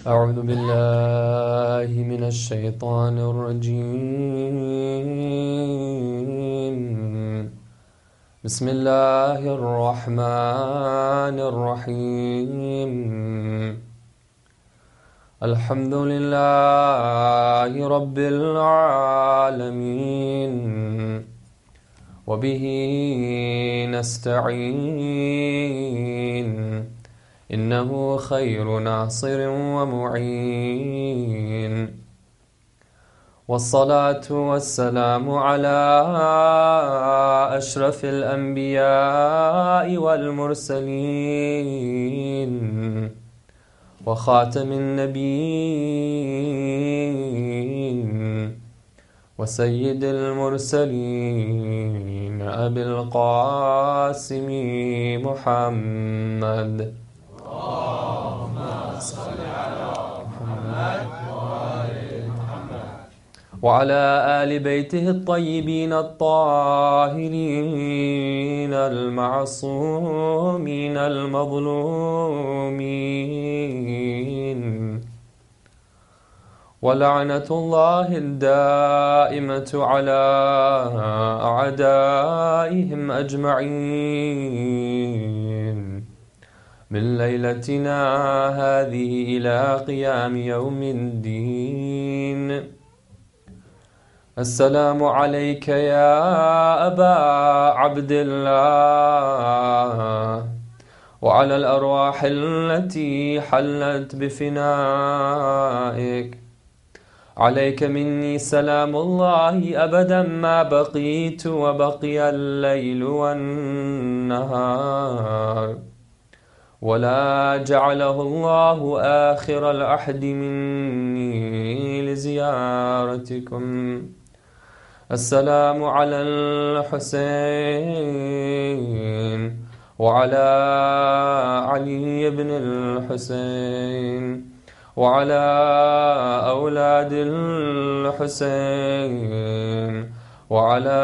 أعوذ بالله من الشيطان الرجيم. بسم الله الرحمن الرحيم. الحمد لله رب العالمين وبه نستعين إنه خير ناصر ومعين. والصلاة والسلام على أشرف الأنبياء والمرسلين وخاتم النبيين وسيد المرسلين أبي القاسم محمد. اللهم صل على محمد وعلى آل بيته الطيبين الطاهرين المعصومين المظلومين، ولعنة الله الدائمة على أعدائهم أجمعين من ليلتنا هذه إلى قيام يوم الدين. السلام عليك يا أبا عبد الله وعلى الأرواح التي حلت بفنائك. عليك مني سلام الله أبدا ما بقيت وبقي الليل والنهار، ولا جعله الله آخر العهد مني لزيارتكم. السلام على الحسين وعلى علي بن الحسين وعلى أولاد الحسين وعلى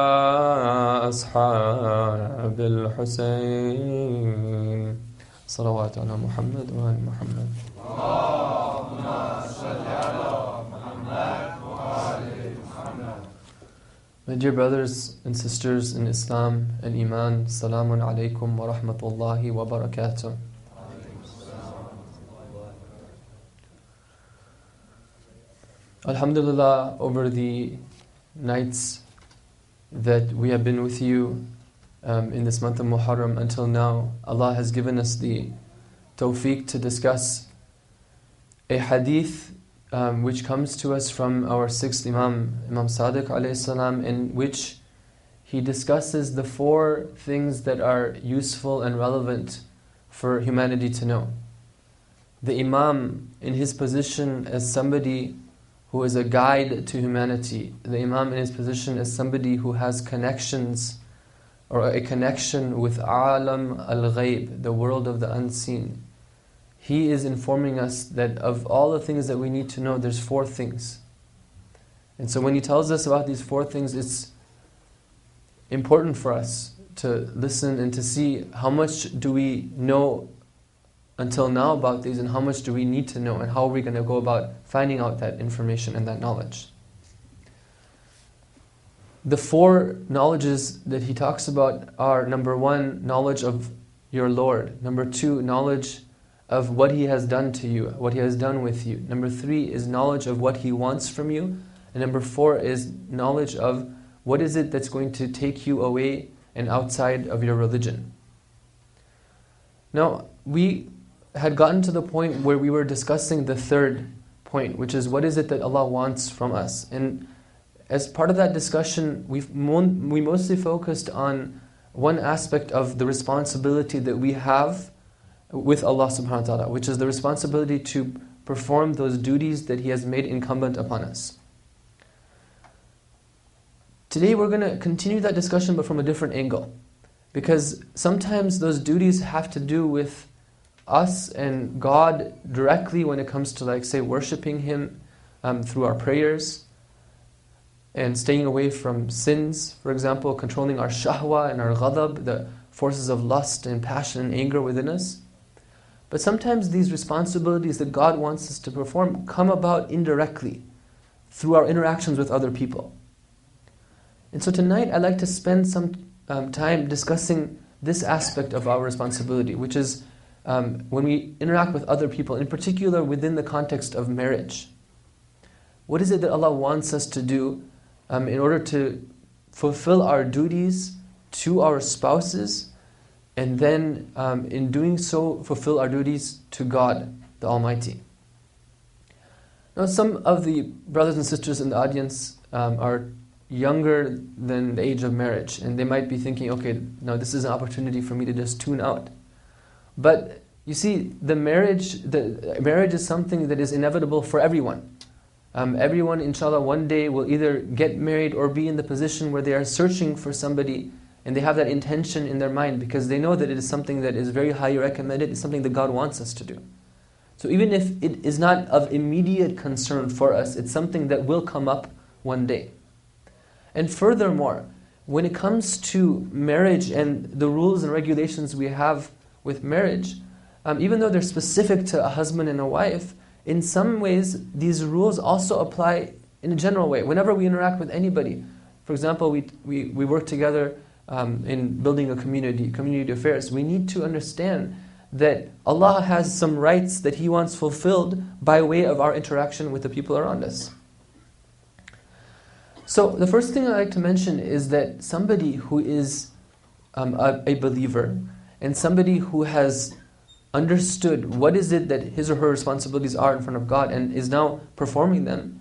أصحاب الحسين. صلوات على محمد وآل محمد. اللهم صل على محمد وآل محمد. My dear brothers and sisters in Islam and Iman, Salamun alaykum wa rahmatullahi wa barakatuh. Alhamdulillah, over the nights that we have been with you in this month of Muharram until now, Allah has given us the tawfiq to discuss a hadith which comes to us from our sixth Imam, Imam Sadiq alayhi salam, in which he discusses the four things that are useful and relevant for humanity to know. The Imam, in his position as somebody who is a guide to humanity, the Imam in his position as somebody who has connections or a connection with Alam al-Ghayb, the world of the unseen. He is informing us that of all the things that we need to know, there's four things. And so when he tells us about these four things, it's important for us to listen and to see how much do we know until now about these, and how much do we need to know, and how are we going to go about finding out that information and that knowledge. The four knowledges that he talks about are: number one, knowledge of your Lord; number two, knowledge of what He has done to you, what He has done with you; number three is knowledge of what He wants from you; and number four is knowledge of what is it that's going to take you away and outside of your religion. Now, we had gotten to the point where we were discussing the third point, which is what is it that Allah wants from us. And as part of that discussion, we mostly focused on one aspect of the responsibility that we have with Allah subhanahu wa ta'ala, which is the responsibility to perform those duties that He has made incumbent upon us. Today we're going to continue that discussion, but from a different angle, because sometimes those duties have to do with us and God directly when it comes to, like, say, worshiping Him through our prayers and staying away from sins, for example, controlling our shahwa and our ghadab, the forces of lust and passion and anger within us. But sometimes these responsibilities that God wants us to perform come about indirectly through our interactions with other people. And so tonight I'd like to spend some time discussing this aspect of our responsibility, which is when we interact with other people, in particular within the context of marriage. What is it that Allah wants us to do in order to fulfill our duties to our spouses, and then in doing so fulfill our duties to God the Almighty? Now, some of the brothers and sisters in the audience are younger than the age of marriage, and they might be thinking, okay, now this is an opportunity for me to just tune out. But you see, the marriage is something that is inevitable for everyone. Everyone, inshallah, one day will either get married or be in the position where they are searching for somebody, and they have that intention in their mind because they know that it is something that is very highly recommended, it's something that God wants us to do. So even if it is not of immediate concern for us, it's something that will come up one day. And furthermore, when it comes to marriage and the rules and regulations we have with marriage, even though they're specific to a husband and a wife, in some ways these rules also apply in a general way. Whenever we interact with anybody, for example, we work together in building a community affairs, we need to understand that Allah has some rights that He wants fulfilled by way of our interaction with the people around us. So the first thing I'd like to mention is that somebody who is a believer and somebody who has understood what is it that his or her responsibilities are in front of God and is now performing them,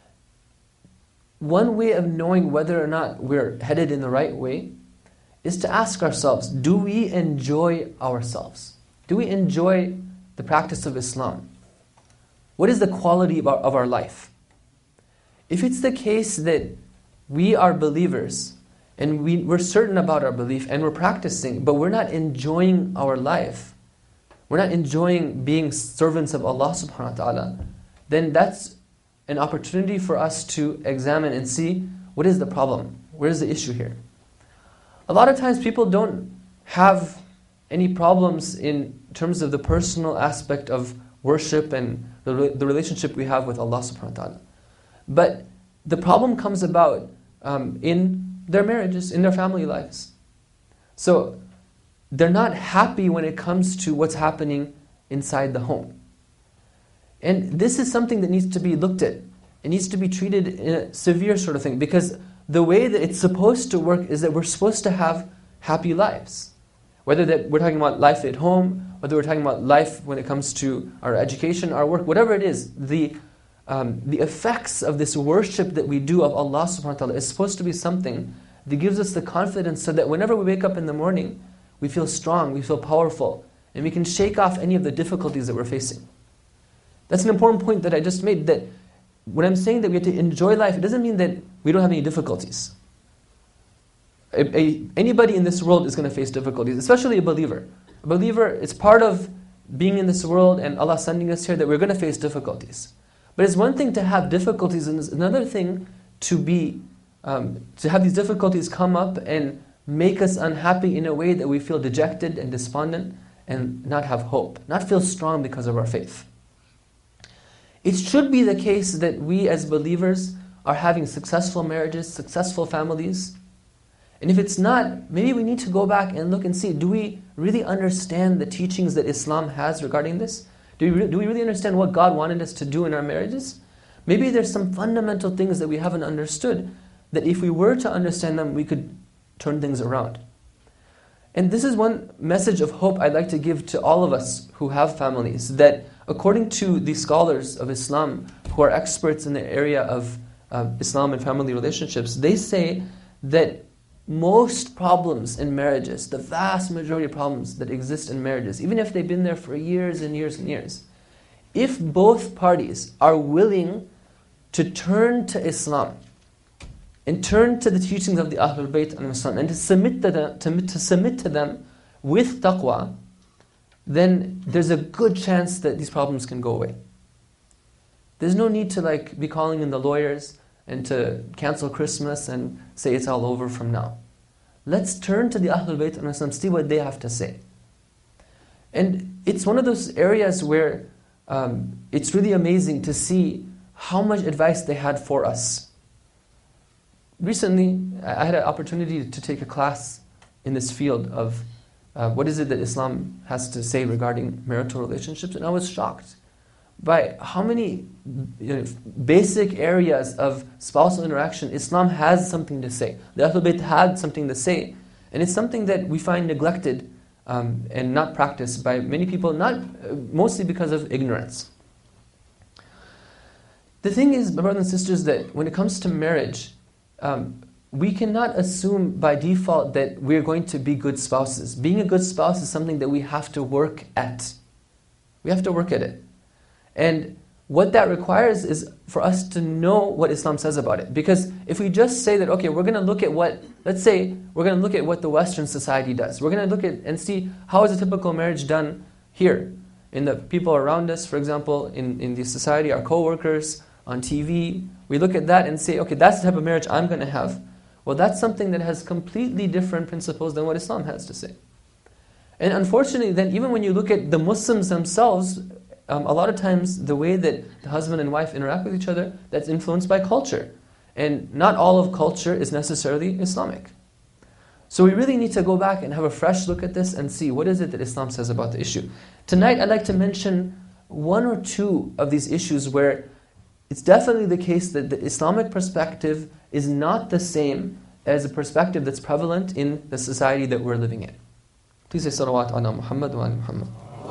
one way of knowing whether or not we're headed in the right way is to ask ourselves, do we enjoy ourselves? Do we enjoy the practice of Islam? What is the quality of our life? If it's the case that we are believers and we're certain about our belief and we're practicing, but we're not enjoying our life, we're not enjoying being servants of Allah subhanahu wa ta'ala, then that's an opportunity for us to examine and see what is the problem, where is the issue here. A lot of times people don't have any problems in terms of the personal aspect of worship and the relationship we have with Allah subhanahu wa ta'ala. But the problem comes about in their marriages, in their family lives. So they're not happy when it comes to what's happening inside the home. And this is something that needs to be looked at. It needs to be treated in a severe sort of thing, because the way that it's supposed to work is that we're supposed to have happy lives. Whether that we're talking about life at home, whether we're talking about life when it comes to our education, our work, whatever it is, the effects of this worship that we do of Allah subhanahu wa ta'ala is supposed to be something that gives us the confidence so that whenever we wake up in the morning, we feel strong, we feel powerful, and we can shake off any of the difficulties that we're facing. That's an important point that I just made, that when I'm saying that we have to enjoy life, it doesn't mean that we don't have any difficulties. Anybody in this world is going to face difficulties, especially a believer. A believer, it's part of being in this world and Allah sending us here that we're going to face difficulties. But it's one thing to have difficulties, and it's another thing to have these difficulties come up and make us unhappy in a way that we feel dejected and despondent and not have hope, not feel strong because of our faith. It should be the case that we as believers are having successful marriages, successful families. And if it's not, maybe we need to go back and look and see, do we really understand the teachings that Islam has regarding this? Do we really understand what God wanted us to do in our marriages? Maybe there's some fundamental things that we haven't understood, that if we were to understand them, we could turn things around. And this is one message of hope I'd like to give to all of us who have families, that according to the scholars of Islam who are experts in the area of Islam and family relationships, they say that most problems in marriages, the vast majority of problems that exist in marriages, even if they've been there for years and years and years, if both parties are willing to turn to Islam and turn to the teachings of the Ahlul Bayt and to submit to them with taqwa, then there's a good chance that these problems can go away. There's no need to be calling in the lawyers and to cancel Christmas and say it's all over from now. Let's turn to the Ahlul Bayt and see what they have to say. And it's one of those areas where it's really amazing to see how much advice they had for us. Recently, I had an opportunity to take a class in this field of what is it that Islam has to say regarding marital relationships, and I was shocked by how many basic areas of spousal interaction Islam has something to say. The Ahlul Bayt had something to say, and it's something that we find neglected and not practiced by many people, mostly because of ignorance. The thing is, my brothers and sisters, that when it comes to marriage, we cannot assume by default that we're going to be good spouses. Being a good spouse is something that we have to work at. We have to work at it. And what that requires is for us to know what Islam says about it. Because if we just say that, okay, we're going to look at what, let's say, we're going to look at what the Western society does. We're going to look at and see how is a typical marriage done here, in the people around us, for example, in the society, our co-workers, on TV. We look at that and say, okay, that's the type of marriage I'm going to have. Well, that's something that has completely different principles than what Islam has to say. And unfortunately, then even when you look at the Muslims themselves, a lot of times the way that the husband and wife interact with each other, that's influenced by culture. And not all of culture is necessarily Islamic. So we really need to go back and have a fresh look at this and see what is it that Islam says about the issue. Tonight I'd like to mention one or two of these issues where it's definitely the case that the Islamic perspective is not the same as a perspective that's prevalent in the society that we're living in. Please say salawat ala Muhammad wa ala Muhammad.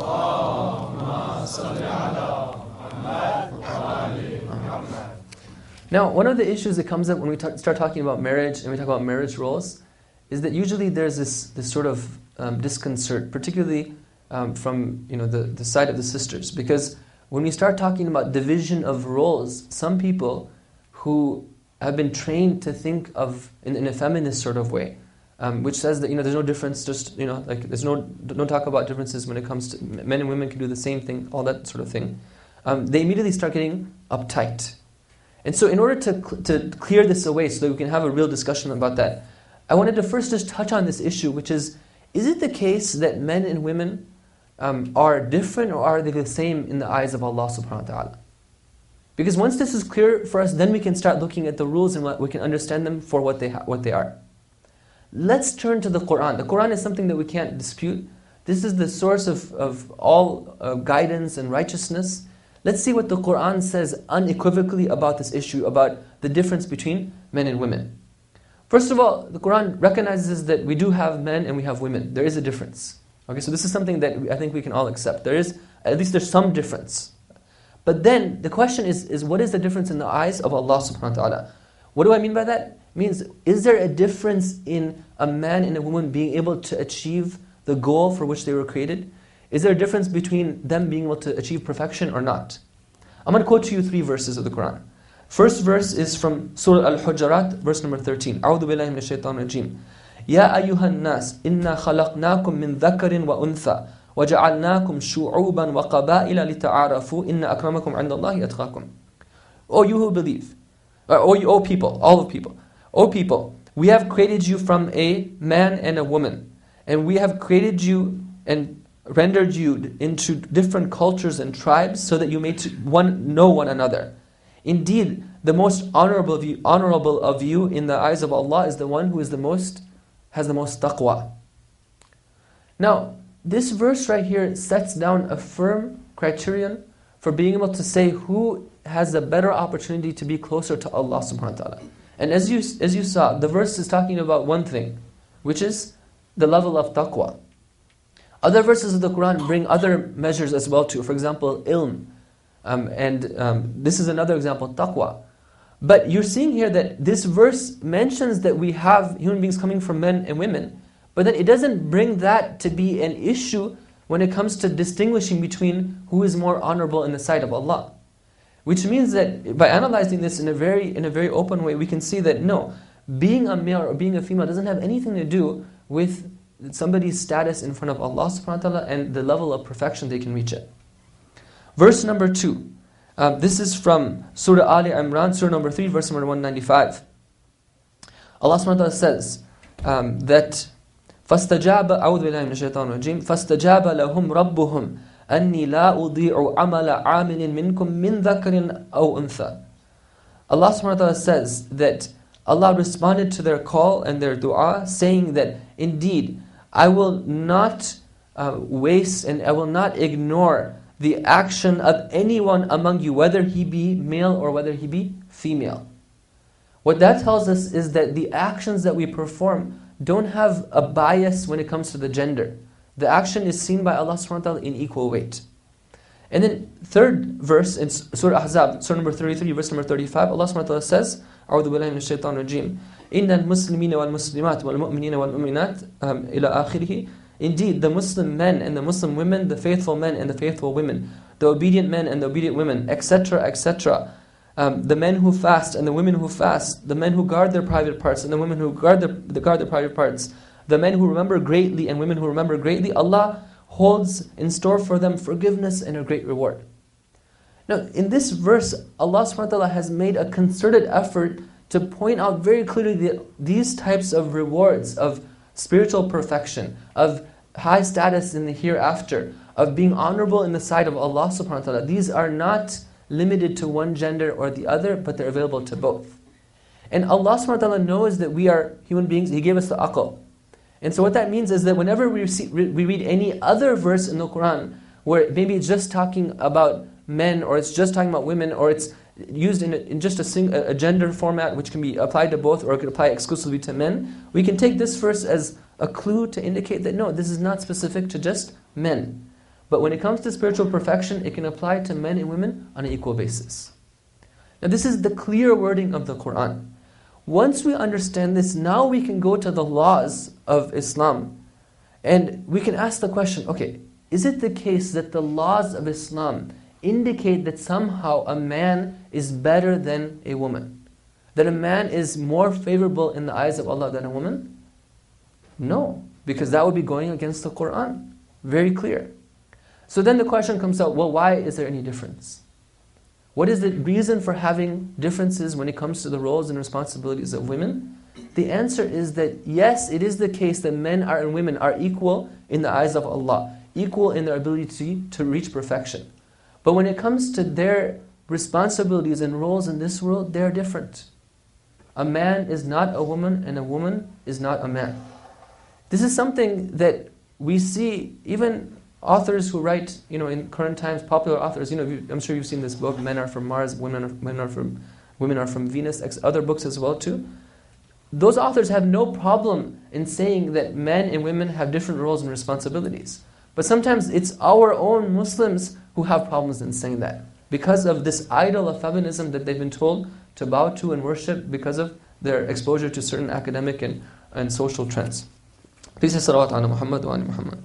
Now, one of the issues that comes up when we start talking about marriage and we talk about marriage roles is that usually there's this sort of disconcert, particularly from the side of the sisters, because when we start talking about division of roles, some people who have been trained to think of in a feminist sort of way, which says that there's no difference, there's no talk about differences when it comes to men and women can do the same thing, all that sort of thing. They immediately start getting uptight. And so in order to clear this away so that we can have a real discussion about that, I wanted to first just touch on this issue, which is it the case that men and women are different, or are they the same in the eyes of Allah subhanahu wa ta'ala? Because once this is clear for us, then we can start looking at the rules and we can understand them for what they are. Let's turn to the Qur'an. The Qur'an is something that we can't dispute. This is the source of all guidance and righteousness. Let's see what the Qur'an says unequivocally about this issue, about the difference between men and women. First of all, the Qur'an recognizes that we do have men and we have women. There is a difference. Okay, so this is something that I think we can all accept. There's some difference. But then the question is what is the difference in the eyes of Allah subhanahu wa ta'ala? What do I mean by that? It means, is there a difference in a man and a woman being able to achieve the goal for which they were created? Is there a difference between them being able to achieve perfection or not? I'm going to quote to you 3 verses of the Qur'an. First verse is from Surah Al-Hujurat, verse number 13. أعوذ بالله من الشيطان الرجيم. يا أيها الناس إنا خلقناكم من ذكر وأنثى وَجَعَلْنَاكُمْ شُعُوبًا وَقَبَائِلَ لِتَعَارَفُوا إِنَّ أَكْرَمَكُمْ عِنْدَ اللَّهِ أَتْقَاكُمْ. O you who believe, O people, all of people, O people, we have created you from a man and a woman, and we have created you and rendered you into different cultures and tribes so that you may know one another. Indeed, the most honorable of you in the eyes of Allah is the one who has the most taqwa. Now, this verse right here sets down a firm criterion for being able to say who has a better opportunity to be closer to Allah subhanahu wa ta'ala. And as you saw, the verse is talking about one thing, which is the level of taqwa. Other verses of the Qur'an bring other measures as well too. For example, ilm. This is another example, taqwa. But you're seeing here that this verse mentions that we have human beings coming from men and women, but then it doesn't bring that to be an issue when it comes to distinguishing between who is more honorable in the sight of Allah. Which means that by analyzing this in a very open way, we can see that no, being a male or being a female doesn't have anything to do with somebody's status in front of Allah subhanahu wa ta'ala and the level of perfection they can reach it. Verse number 2. This is from Surah Ali Imran, Surah number 3, verse number 195. Allah subhanahu wa ta'ala says that فاستجاب أعوذ بالله من الشيطان الرجيم فاستجاب لهم ربهم أني لا أضيع عمل عامل منكم من ذكر أو أنثى. Allah subhanahu wa ta'ala says that Allah responded to their call and their dua, saying that indeed I will not waste and I will not ignore the action of anyone among you, whether he be male or whether he be female. What that tells us is that the actions that we perform don't have a bias when it comes to the gender. The action is seen by Allah subhanahu wa ta'ala in equal weight. And then third verse in Surah Ahzab, Surah number 33, verse number 35, Allah subhanahu wa ta'ala says, أعوذ بالله من الشيطان الرجيم إن المسلمين والمسلمات والمؤمنين والمؤمنات إلى آخره. Indeed, the Muslim men and the Muslim women, the faithful men and the faithful women, the obedient men and the obedient women, etc., etc., the men who fast and the women who fast, the men who guard their private parts and the women who guard their private parts, the men who remember greatly and women who remember greatly, Allah holds in store for them forgiveness and a great reward. Now, in this verse, Allah subhanahu wa ta'ala has made a concerted effort to point out very clearly that these types of rewards of spiritual perfection, of high status in the hereafter, of being honorable in the sight of Allah subhanahu wa ta'ala, these are not limited to one gender or the other, but they're available to both. And Allah subhanahu wa ta'ala knows that we are human beings. He gave us the aql. And so what that means is that whenever we read any other verse in the Quran, where maybe it's just talking about men, or it's just talking about women, or it's used in just a gender format which can be applied to both, or it could apply exclusively to men, we can take this verse as a clue to indicate that no, this is not specific to just men. But when it comes to spiritual perfection, it can apply to men and women on an equal basis. Now this is the clear wording of the Quran. Once we understand this, now we can go to the laws of Islam. And we can ask the question, okay, is it the case that the laws of Islam indicate that somehow a man is better than a woman? That a man is more favorable in the eyes of Allah than a woman? No, because that would be going against the Quran. Very clear. So then the question comes out, well, why is there any difference? What is the reason for having differences when it comes to the roles and responsibilities of women? The answer is that yes, it is the case that men and women are equal in the eyes of Allah, equal in their ability to reach perfection. But when it comes to their responsibilities and roles in this world, they're different. A man is not a woman and a woman is not a man. This is something that we see even authors who write, in current times, popular authors, I'm sure you've seen this book, Men Are From Mars, Women Are From Venus, other books as well too. Those authors have no problem in saying that men and women have different roles and responsibilities. But sometimes it's our own Muslims who have problems in saying that, because of this idol of feminism that they've been told to bow to and worship because of their exposure to certain academic and social trends. Please say salawat ala Muhammad wa ala Muhammad.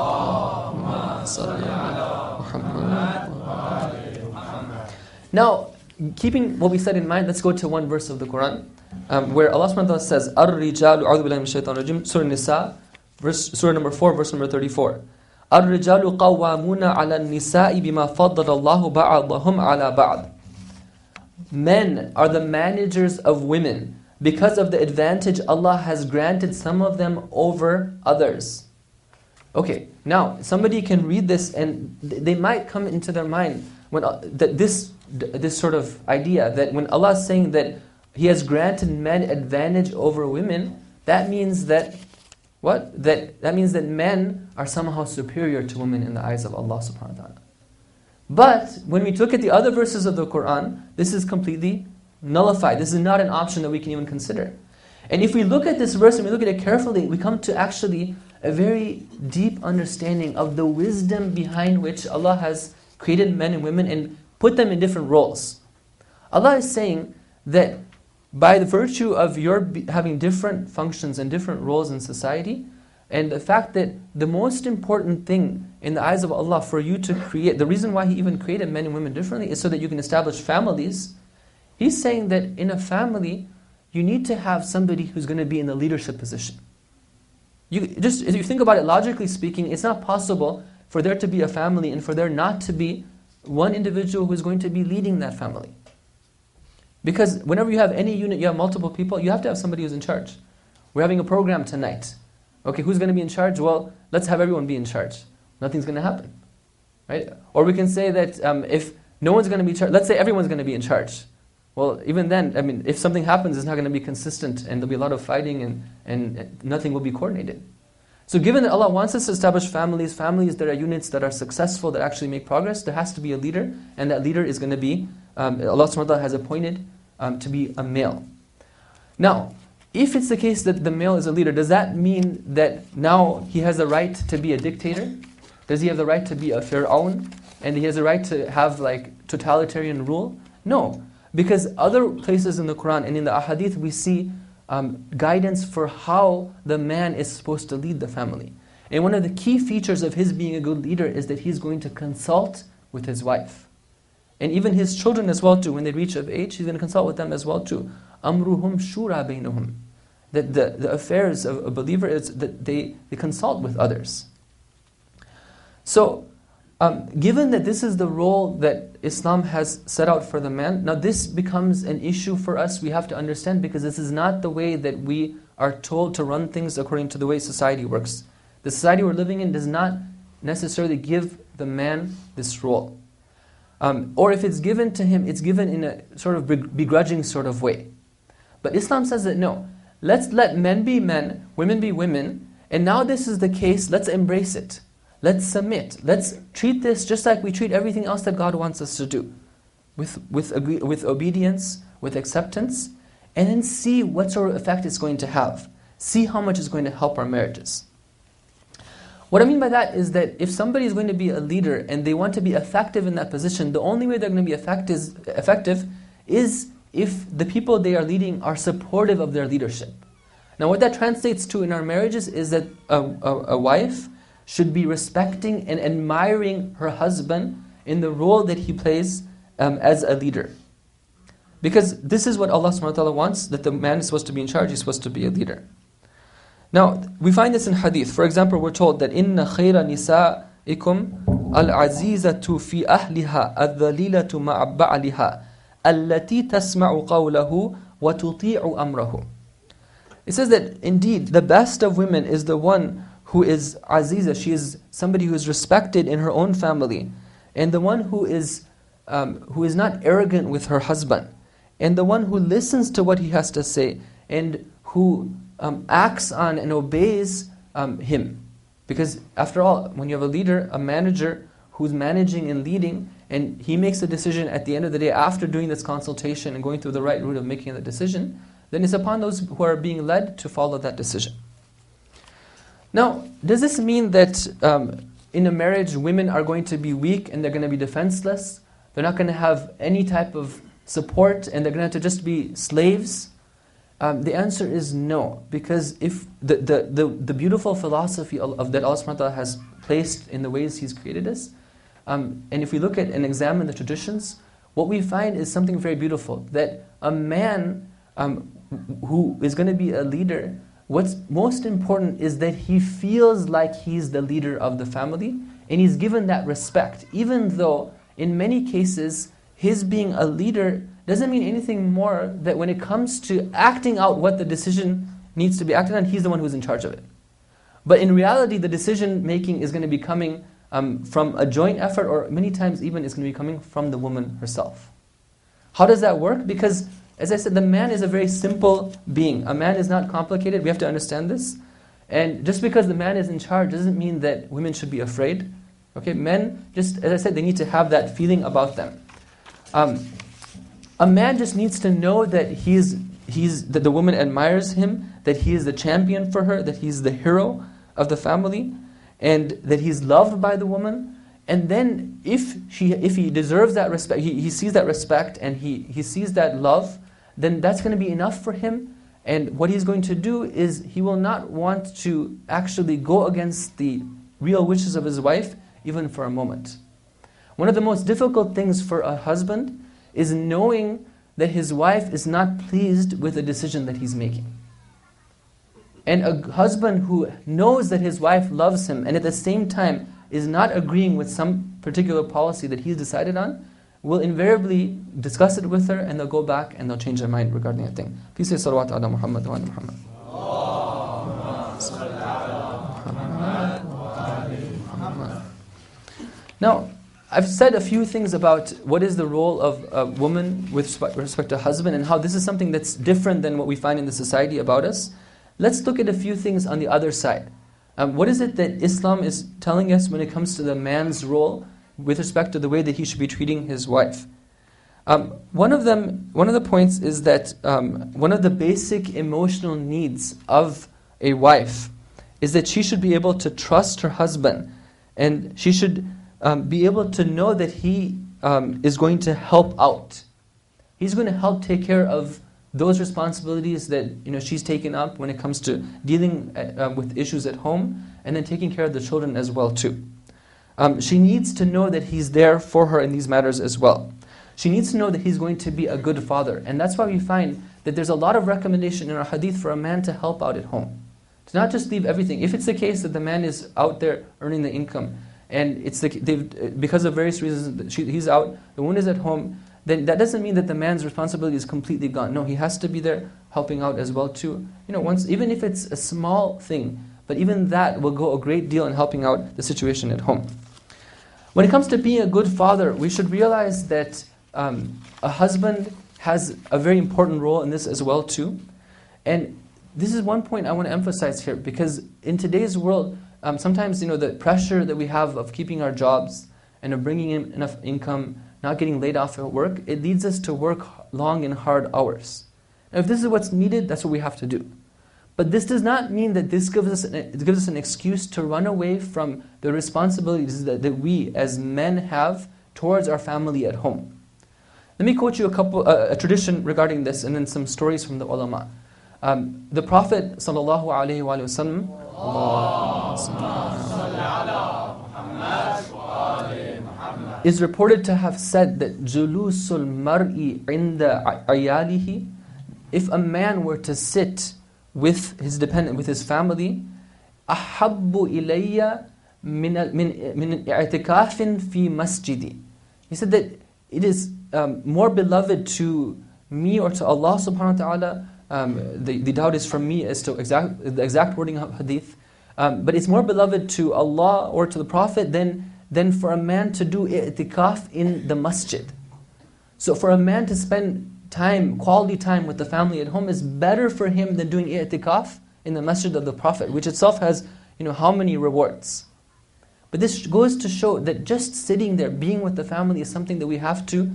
Now, keeping what we said in mind, let's go to one verse of the Quran, where Allah subhanahu wa ta'ala says, Ar-Rijalu, a'udhu billahi minash shaitanir rajim, Surah Nisa, Surah number 4, verse number 34. Ar-Rijalu qawwamuna 'ala an-nisa'i bima faddala Allahu ba'dahum 'ala ba'd. Men are the managers of women because of the advantage Allah has granted some of them over others. Okay, now somebody can read this and they might come into their mind when that this sort of idea that when Allah is saying that He has granted men advantage over women, that means that what? That means that men are somehow superior to women in the eyes of Allah subhanahu wa ta'ala. But when we look at the other verses of the Quran, this is completely nullified. This is not an option that we can even consider. And if we look at this verse and we look at it carefully, we come to actually a very deep understanding of the wisdom behind which Allah has created men and women and put them in different roles. Allah is saying that by the virtue of your having different functions and different roles in society, and the fact that the most important thing in the eyes of Allah for you to create, the reason why He even created men and women differently is so that you can establish families. He's saying that in a family, you need to have somebody who's going to be in the leadership position. If you think about it logically speaking, it's not possible for there to be a family and for there not to be one individual who is going to be leading that family. Because whenever you have any unit, you have multiple people, you have to have somebody who's in charge. We're having a program tonight. Okay, who's going to be in charge? Well, let's have everyone be in charge. Nothing's going to happen. Right? Or we can say that if no one's going to be in charge, let's say everyone's going to be in charge. Well, even then, I mean, if something happens, it's not going to be consistent, and there'll be a lot of fighting, and nothing will be coordinated. So given that Allah wants us to establish families that are units, that are successful, that actually make progress, there has to be a leader, and that leader is going to be, Allah subhanahu wa ta'ala has appointed to be a male. Now, if it's the case that the male is a leader, does that mean that now he has the right to be a dictator? Does he have the right to be a Fir'aun? And he has the right to have like totalitarian rule? No. Because other places in the Quran and in the Ahadith we see guidance for how the man is supposed to lead the family. And one of the key features of his being a good leader is that he's going to consult with his wife. And even his children as well too, when they reach of age, he's going to consult with them as well too. أَمْرُهُمْ شُورَى بَيْنُهُمْ. That the affairs of a believer is that they consult with others. So, given that this is the role that Islam has set out for the man, now this becomes an issue for us. We have to understand, because this is not the way that we are told to run things according to the way society works. The society we're living in does not necessarily give the man this role. Or if it's given to him, it's given in a sort of begrudging sort of way. But Islam says that no, let's let men be men, women be women, and now this is the case, let's embrace it. Let's submit. Let's treat this just like we treat everything else that God wants us to do. With obedience, with acceptance, and then see what sort of effect it's going to have. See how much it's going to help our marriages. What I mean by that is that if somebody is going to be a leader and they want to be effective in that position, the only way they're going to be effective is if the people they are leading are supportive of their leadership. Now what that translates to in our marriages is that a wife should be respecting and admiring her husband in the role that he plays as a leader. Because this is what Allah subhanahu wa ta'ala wants, that the man is supposed to be in charge, he's supposed to be a leader. Now, we find this in hadith. For example, we're told that إِنَّ خَيْرَ نِسَائِكُمْ الْعَزِيزَةُ فِي أَهْلِهَا الذَّلِيلَةُ مَعَ بَعْلِهَا الَّتِي تَسْمَعُ قَوْلَهُ وَتُطِيعُ أَمْرَهُ. It says that indeed the best of women is the one who is aziza, she is somebody who is respected in her own family, and the one who is not arrogant with her husband, and the one who listens to what he has to say, and who acts on and obeys him. Because after all, when you have a leader, a manager who's managing and leading, and he makes a decision at the end of the day after doing this consultation and going through the right route of making the decision, then it's upon those who are being led to follow that decision. Now, does this mean that in a marriage women are going to be weak and they're going to be defenseless? They're not going to have any type of support and they're going to have to just be slaves? The answer is no, because if the beautiful philosophy of that Allah subhanahu wa ta'ala has placed in the ways He's created us, and if we look at and examine the traditions, what we find is something very beautiful, that a man who is going to be a leader, what's most important is that he feels like he's the leader of the family, and he's given that respect, even though in many cases his being a leader doesn't mean anything more that when it comes to acting out what the decision needs to be acted on, he's the one who's in charge of it. But in reality, the decision making is going to be coming from a joint effort, or many times even it's going to be coming from the woman herself. How does that work? Because, as I said, the man is a very simple being. A man is not complicated. We have to understand this. And just because the man is in charge doesn't mean that women should be afraid. Okay, men, just as I said, they need to have that feeling about them. A man just needs to know that that the woman admires him, that he is the champion for her, that he's the hero of the family, and that he's loved by the woman. And then if he deserves that respect, he sees that respect and he sees that love, then that's going to be enough for him. And what he's going to do is he will not want to actually go against the real wishes of his wife, even for a moment. One of the most difficult things for a husband is knowing that his wife is not pleased with the decision that he's making. And a husband who knows that his wife loves him and at the same time is not agreeing with some particular policy that he's decided on, will invariably discuss it with her, and they'll go back and they'll change their mind regarding that thing. Please say salawat ala Muhammad wa ala Muhammad. Now, I've said a few things about what is the role of a woman with respect to a husband and how this is something that's different than what we find in the society about us. Let's look at a few things on the other side. What is it that Islam is telling us when it comes to the man's role with respect to the way that he should be treating his wife? One of the points is that one of the basic emotional needs of a wife is that she should be able to trust her husband, and she should be able to know that he is going to help out. He's going to help take care of those responsibilities that she's taken up when it comes to dealing with issues at home, and then taking care of the children as well too. She needs to know that he's there for her in these matters as well. She needs to know that he's going to be a good father, and that's why we find that there's a lot of recommendation in our hadith for a man to help out at home, to not just leave everything. If it's the case that the man is out there earning the income, and because of various reasons he's out, the woman is at home, then that doesn't mean that the man's responsibility is completely gone. No, he has to be there helping out as well too. Even if it's a small thing, but even that will go a great deal in helping out the situation at home. When it comes to being a good father, we should realize that a husband has a very important role in this as well too. And this is one point I want to emphasize here, because in today's world, sometimes the pressure that we have of keeping our jobs and of bringing in enough income, not getting laid off at work, it leads us to work long and hard hours. Now, if this is what's needed, that's what we have to do. But this does not mean that this gives us an excuse to run away from the responsibilities that we as men have towards our family at home. Let me quote you a tradition regarding this, and then some stories from the ulama. The Prophet ﷺ is reported to have said that julusul mar'i inda ayalihi, if a man were to sit with his dependent, with his family, ahabbu ilayya min i'tikafin fi masjidi. He said that it is more beloved to me or to Allah subhanahu wa ta'ala. The doubt is from me as to the exact wording of hadith. But it's more beloved to Allah or to the Prophet than for a man to do i'tikaf in the masjid. So for a man to spend quality time with the family at home is better for him than doing i'tikaf in the masjid of the Prophet, which itself has how many rewards. But this goes to show that just sitting there, being with the family, is something that we have to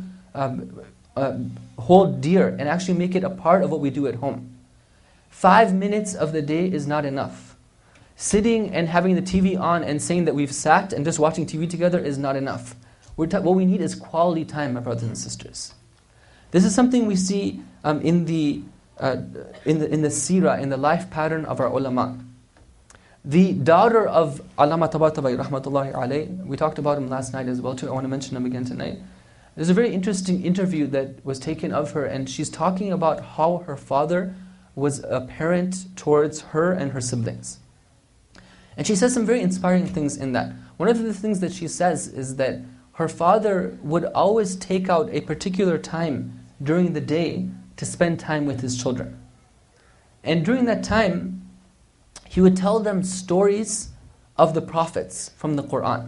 hold dear and actually make it a part of what we do at home. 5 minutes of the day is not enough. Sitting and having the TV on and saying that we've sat and just watching TV together is not enough. What we need is quality time, my brothers and sisters. This is something we see in the seerah, in the life pattern of our ulama. The daughter of Allama Tabatabai rahmatullahi alayh, we talked about him last night as well too, I want to mention him again tonight. There's a very interesting interview that was taken of her, and she's talking about how her father was a parent towards her and her siblings. And she says some very inspiring things in that. One of the things that she says is that her father would always take out a particular time during the day to spend time with his children. And during that time, he would tell them stories of the prophets from the Qur'an.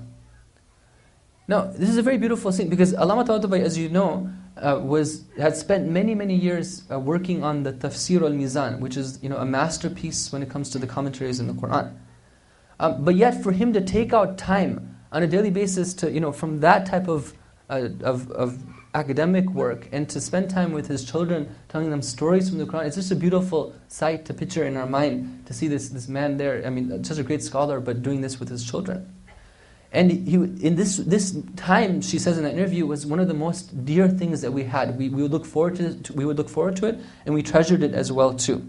Now, this is a very beautiful thing, because Allama Tabatabai, as you know, had spent many years working on the Tafsir al-Mizan, which is a masterpiece when it comes to the commentaries in the Qur'an. But yet, for him to take out time on a daily basis to from that type of academic work and to spend time with his children, telling them stories from the Qur'an, it's just a beautiful sight to picture in our mind, to see this man there. I mean, such a great scholar, but doing this with his children. And in this time, she says in that interview, was one of the most dear things that we had. We would look forward to it, and we treasured it as well too.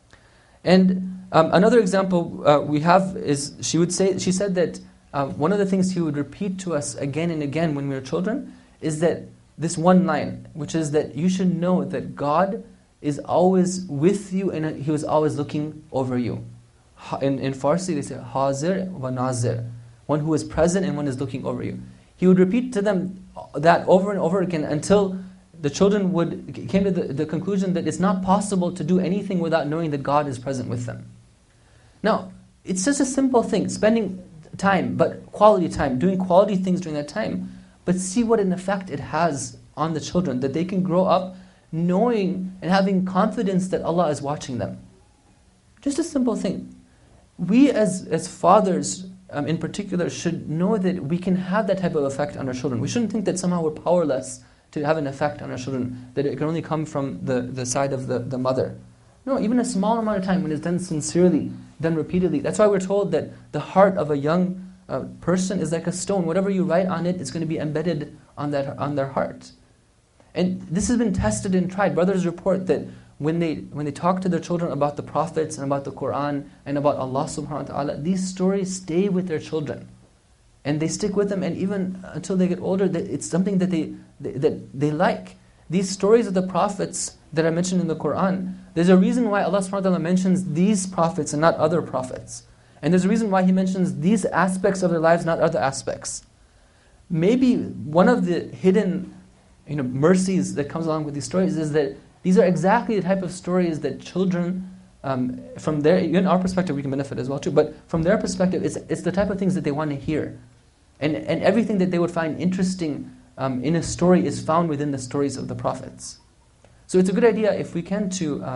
And another example we have is she said that one of the things he would repeat to us again and again when we were children is that this one line, which is that you should know that God is always with you and He was always looking over you. In Farsi they say Hazir wa Nazir, one who is present and one is looking over you. He would repeat to them that over and over again until the children came to the conclusion that it's not possible to do anything without knowing that God is present with them. Now, it's just a simple thing, spending time, but quality time, doing quality things during that time, but see what an effect it has on the children, that they can grow up knowing and having confidence that Allah is watching them. Just a simple thing. We as fathers, in particular, should know that we can have that type of effect on our children. We shouldn't think that somehow we're powerless to have an effect on our children, that it can only come from the side of the mother. No, even a small amount of time, when it's done sincerely, done repeatedly. That's why we're told that the heart of a young person is like a stone. Whatever you write on it is going to be embedded on their heart. And this has been tested and tried. Brothers report that when they talk to their children about the prophets and about the Quran and about Allah subhanahu wa ta'ala, these stories stay with their children. And they stick with them, and even until they get older, it's something that they like. These stories of the prophets that are mentioned in the Quran, there's a reason why Allah subhanahu wa ta'ala mentions these prophets and not other prophets. And there's a reason why He mentions these aspects of their lives, not other aspects. Maybe one of the hidden mercies that comes along with these stories is that these are exactly the type of stories that children, from their, in our perspective, we can benefit as well too, but from their perspective, it's the type of things that they want to hear. And everything that they would find interesting in a story is found within the stories of the prophets. So it's a good idea, if we can,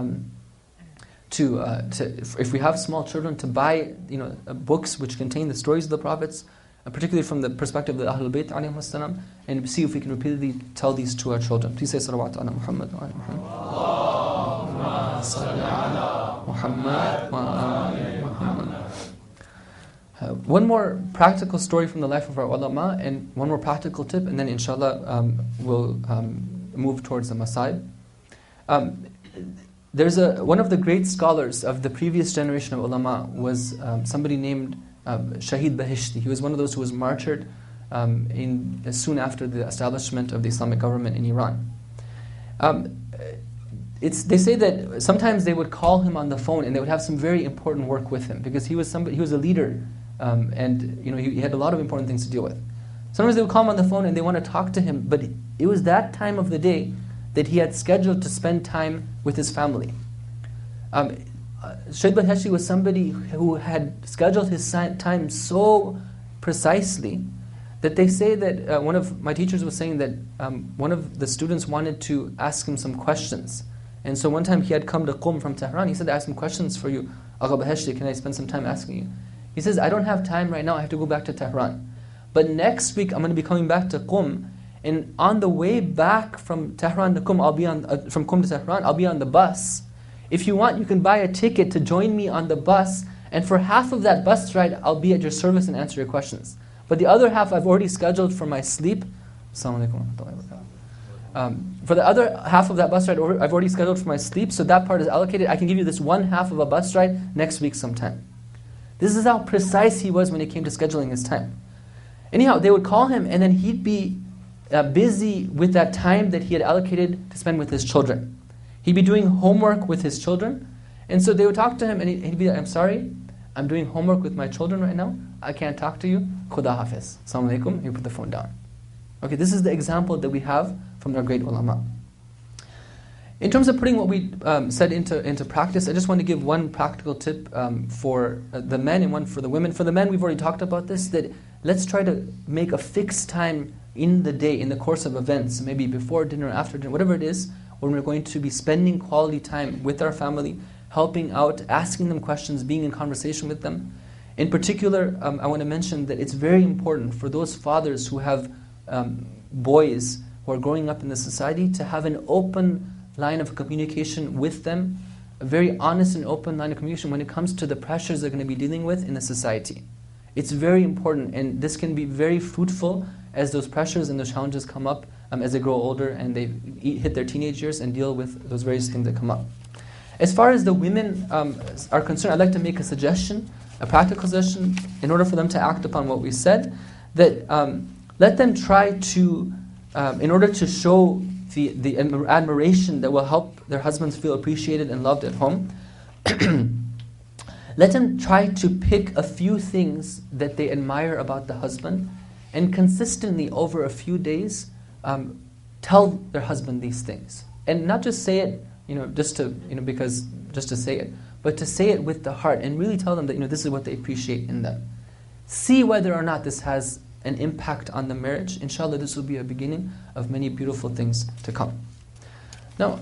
if we have small children, to buy books which contain the stories of the prophets, particularly from the perspective of the Ahlul Bayt alayhim salam, and see if we can repeatedly tell these to our children. Please say salawat ala Muhammad wa ala Muhammad. Allahumma salli ala Muhammad wa ala Muhammad. One more practical story from the life of our ulama, and one more practical tip, and then inshallah we'll move towards the masaib. There's one of the great scholars of the previous generation of ulama was somebody named Shahid Bahishti. He was one of those who was martyred soon after the establishment of the Islamic government in Iran. They say that sometimes they would call him on the phone and they would have some very important work with him, because he was a leader, and he had a lot of important things to deal with. Sometimes they would call him on the phone and they want to talk to him, but it was that time of the day that he had scheduled to spend time with his family. Shahid Bahishti was somebody who had scheduled his time so precisely that they say that one of my teachers was saying that one of the students wanted to ask him some questions. And so one time he had come to Qum from Tehran. He said, I have some questions for you, Agha Bahishti, can I spend some time asking you? He says, I don't have time right now, I have to go back to Tehran. But next week I'm going to be coming back to Qum, and on the way back from Tehran to Qum, from Qum to Tehran, I'll be on the bus. If you want, you can buy a ticket to join me on the bus, and for half of that bus ride, I'll be at your service and answer your questions. But the other half I've already scheduled for my sleep. Assalamu alaikum wa rahmatullahi wa barakatuh. For the other half of that bus ride, I've already scheduled for my sleep, so that part is allocated. I can give you this one half of a bus ride next week sometime. This is how precise he was when it came to scheduling his time. Anyhow, they would call him, and then he'd be busy with that time that he had allocated to spend with his children. He'd be doing homework with his children, and so they would talk to him, and he'd be like, I'm sorry, I'm doing homework with my children right now, I can't talk to you, Khuda Hafiz, Assalamu alaikum, he put the phone down. Okay, this is the example that we have from our great ulama. In terms of putting what we said into practice, I just want to give one practical tip for the men and one for the women. For the men, we've already talked about this, that let's try to make a fixed time in the day, in the course of events, maybe before dinner, after dinner, whatever it is, when we're going to be spending quality time with our family, helping out, asking them questions, being in conversation with them. In particular, I want to mention that it's very important for those fathers who have boys who are growing up in the society to have an open line of communication with them, a very honest and open line of communication when it comes to the pressures they're going to be dealing with in the society. It's very important, and this can be very fruitful as those pressures and those challenges come up as they grow older and they hit their teenage years and deal with those various things that come up. As far as the women are concerned, I'd like to make a suggestion, a practical suggestion, in order for them to act upon what we said, that let them try to, in order to show the admiration that will help their husbands feel appreciated and loved at home, let them try to pick a few things that they admire about the husband, and consistently over a few days tell their husband these things. And not just say it, just to say it, but to say it with the heart and really tell them that this is what they appreciate in them. see whether or not this has an impact on the marriage. Inshallah, this will be a beginning of many beautiful things to come. Now,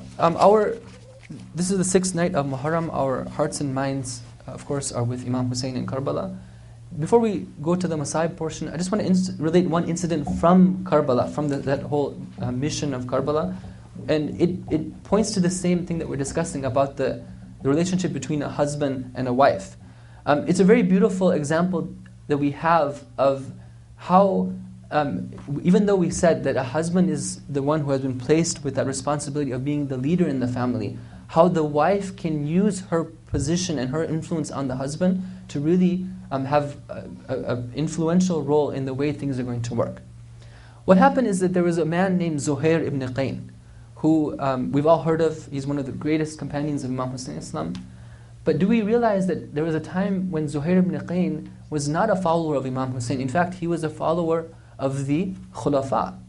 this is the 6th night of Muharram. Our hearts and minds, of course, are with Imam Hussein in Karbala. Before we go to the Masaib portion, I just want to relate one incident from Karbala, from that whole mission of Karbala. And it points to the same thing that we're discussing about the relationship between a husband and a wife. It's a very beautiful example that we have of how, even though we said that a husband is the one who has been placed with that responsibility of being the leader in the family, how the wife can use her position and her influence on the husband to really have an influential role in the way things are going to work. What happened is that there was a man named Zuhair ibn Qayn, who we've all heard of. He's one of the greatest companions of Imam Hussein Islam. But do we realize that there was a time when Zuhair ibn Qayn was not a follower of Imam Hussein? In fact, he was a follower of the Khulafa.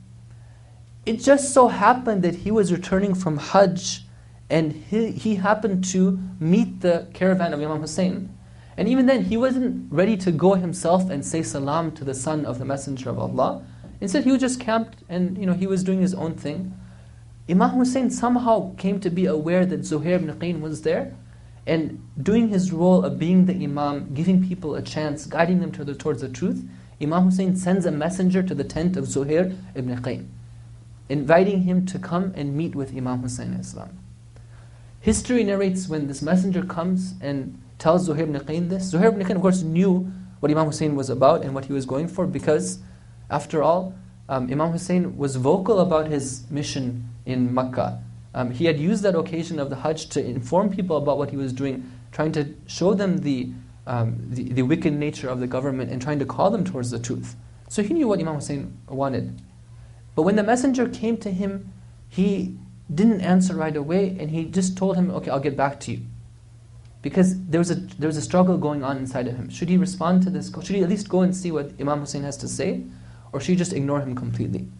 It just so happened that he was returning from Hajj, and he happened to meet the caravan of Imam Hussein. And even then, he wasn't ready to go himself and say salam to the son of the Messenger of Allah. Instead, he was just camped and he was doing his own thing. Imam Hussein somehow came to be aware that Zuhair ibn Qayn was there, and doing his role of being the Imam, giving people a chance, guiding them towards the truth, Imam Hussein sends a messenger to the tent of Zuhair ibn Qayn, inviting him to come and meet with Imam Hussein Islam. History narrates when this messenger comes and tells Zuhair ibn Qayn this. Zuhair ibn Qayn, of course, knew what Imam Hussein was about and what he was going for, because, after all, Imam Hussein was vocal about his mission in Makkah. He had used that occasion of the Hajj to inform people about what he was doing, trying to show them the wicked nature of the government and trying to call them towards the truth. So he knew what Imam Hussein wanted. But when the messenger came to him, he didn't answer right away, and he just told him, okay, I'll get back to you. Because there was a struggle going on inside of him. Should he respond to this? Should he at least go and see what Imam Hussein has to say? Or should he just ignore him completely?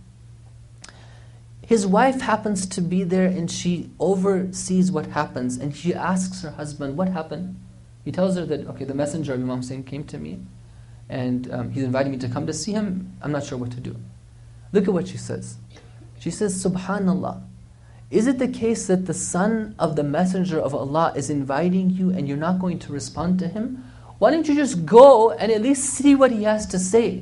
His wife happens to be there, and she oversees what happens, and she asks her husband, what happened? He tells her that, okay, the messenger of Imam Hussein came to me, and he's invited me to come to see him. I'm not sure what to do. Look at what she says. She says, Subhanallah, is it the case that the son of the messenger of Allah is inviting you and you're not going to respond to him? Why don't you just go and at least see what he has to say?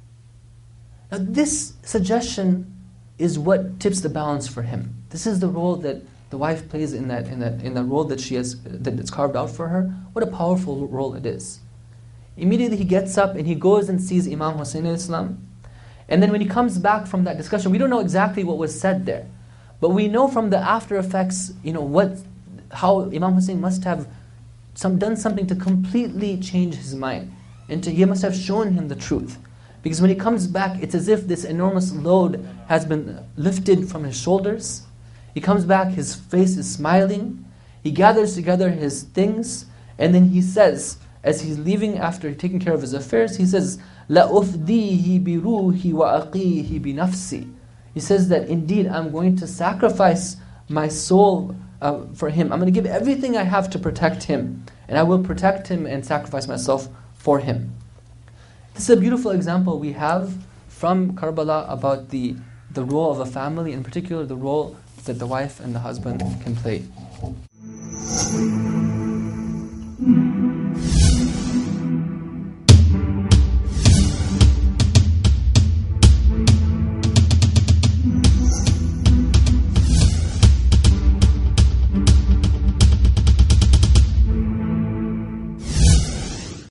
Now this suggestion is what tips the balance for him. This is the role that the wife plays in that role that she has, that it's carved out for her. What a powerful role it is. Immediately he gets up and he goes and sees Imam Hussein Islam. And then when he comes back from that discussion, we don't know exactly what was said there. But we know from the after effects, how Imam Hussein must have done something to completely change his mind. And he must have shown him the truth. Because when he comes back, it's as if this enormous load has been lifted from his shoulders. He comes back, his face is smiling. He gathers together his things, and then he says, as he's leaving after taking care of his affairs, he says, لَأُفْدِيهِ بِرُوحِ وَأَقِيهِ بِنَفْسِي. He says that indeed I'm going to sacrifice my soul for him. I'm going to give everything I have to protect him. And I will protect him and sacrifice myself for him. This is a beautiful example we have from Karbala about the role of a family, in particular the role that the wife and the husband can play.